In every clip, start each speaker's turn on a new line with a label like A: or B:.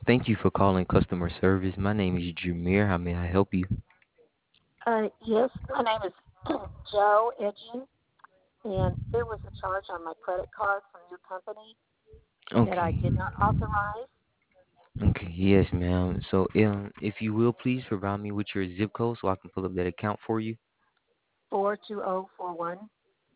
A: Thank you for calling customer service. My name is Jameer. How may I help you?
B: Yes, my name is Joe Edging, and there was a charge on my credit card from your company that I
A: Okay.
B: did not authorize.
A: Okay. Yes, ma'am. So, if you will, please provide me with your zip code so I can pull up that account for you.
B: 42041.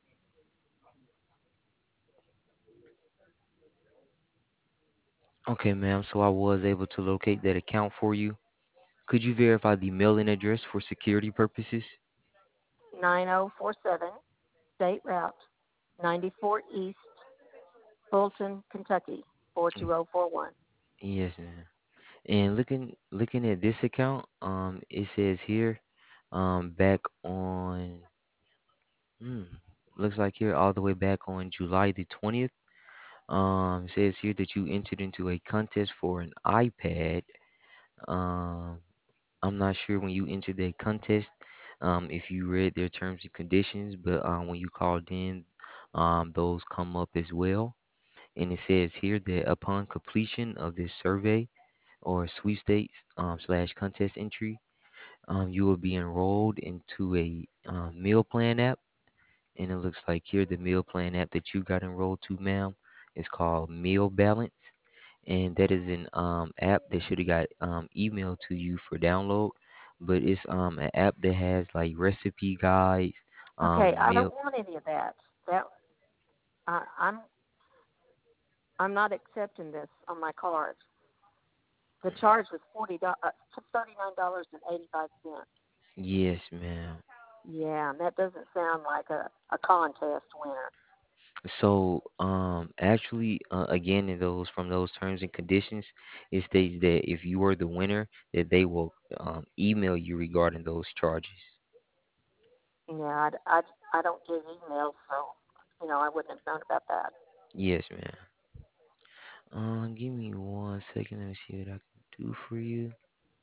A: Okay, ma'am. So I was able to locate that account for you. Could you verify the mailing address for security purposes?
B: 9047, State Route 94 East, Fulton, Kentucky 42041.
A: Yes, ma'am. And looking at this account, it says here, back on, hmm, looks like here all the way back on July the 20th. It says here that you entered into a contest for an iPad. Um, I'm not sure when you entered that contest, if you read their terms and conditions, but when you called in, those come up as well. And it says here that upon completion of this survey or sweepstakes slash contest entry, you will be enrolled into a meal plan app. And it looks like here the meal plan app that you got enrolled to, ma'am, is called Meal Balance, and that is an app that should have got emailed to you for download, but it's an app that has like recipe guides,
B: Okay, I don't
A: meal.
B: want any of that. That I, I'm I'm not accepting this on my card. The charge was $39.85.
A: Yes, ma'am.
B: Yeah, and that doesn't sound like a contest winner.
A: So actually, again, in those from those terms and conditions, it states that if you are the winner, that they will email you regarding those charges.
B: Yeah, I don't get emails, so I wouldn't have known about that.
A: Yes, ma'am. Give me 1 second. Let me see what I can do for you.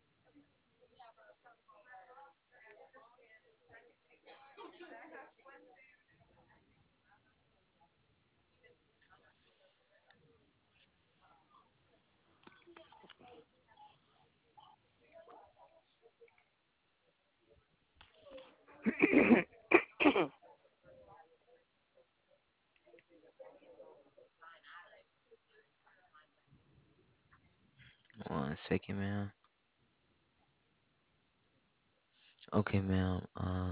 A: 1 second, ma'am. Okay, ma'am.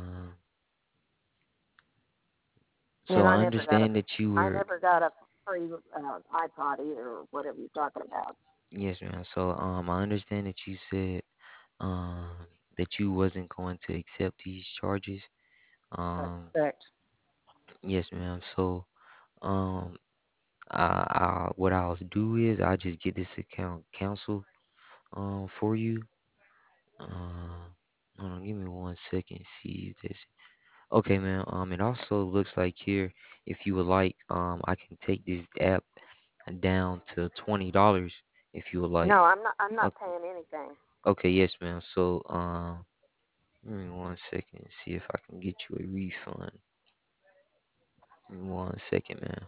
A: So
B: And
A: I understand that you
B: I
A: were,
B: never got a free iPod either, or whatever you're talking about.
A: yes, ma'am. So I understand that you said um that you wasn't going to accept these charges.
B: That's
A: Um,
B: correct.
A: yes, ma'am. So um, what I'll do is I'll just get this account canceled for you. Hold on, give me 1 second. See if this. Okay, ma'am. It also looks like here, if you would like, I can take this app down to $20 if you would like.
B: No, I'm not
A: Okay,
B: paying anything.
A: okay, yes, ma'am. So, give me 1 second. See if I can get you a refund. Give me 1 second, ma'am.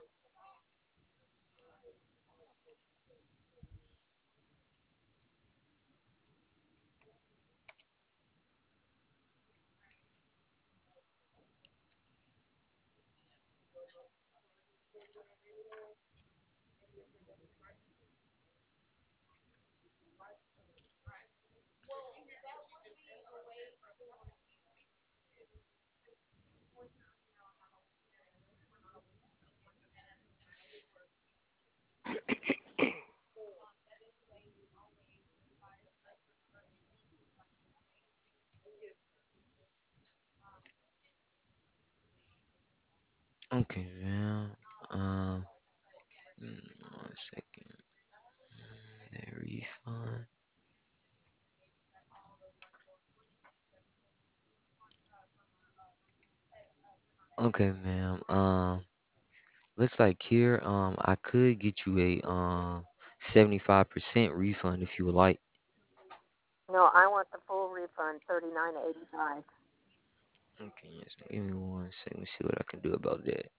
A: Okay, ma'am. Um, 1 second. That refund. Okay, ma'am. Looks like here, I could get you a 75% refund if you would like.
B: No, I want the full refund, 39.85.
A: Okay, yes. Give me 1 second. Let me see what I can do about that.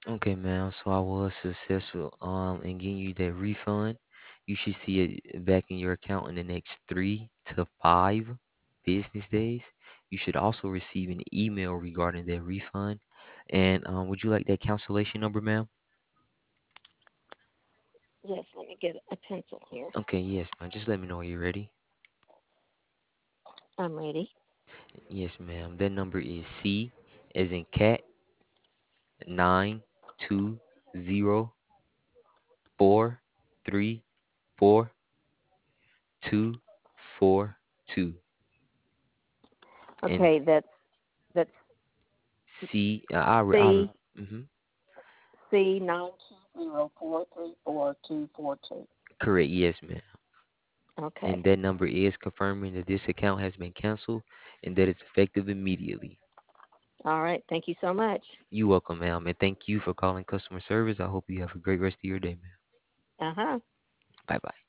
A: Okay, ma'am. So I was successful in getting you that refund. You should see it back in your account in the next 3 to 5 business days. You should also receive an email regarding that refund. And would you like that cancellation number, ma'am?
B: Yes, let me get a pencil here.
A: Okay, yes, ma'am. Just let me know when you're ready.
B: I'm ready.
A: Yes, ma'am. That number is C as in cat 920434242. And
B: Okay, that's
A: C,
B: C
A: mm-hmm.
B: C 920434242.
A: Correct, yes, ma'am.
B: Okay.
A: And that number is confirming that this account has been canceled and that it's effective immediately.
B: All right. Thank you so much.
A: You're welcome, ma'am, and thank you for calling customer service. I hope you have a great rest of your day, ma'am.
B: Uh huh.
A: Bye bye.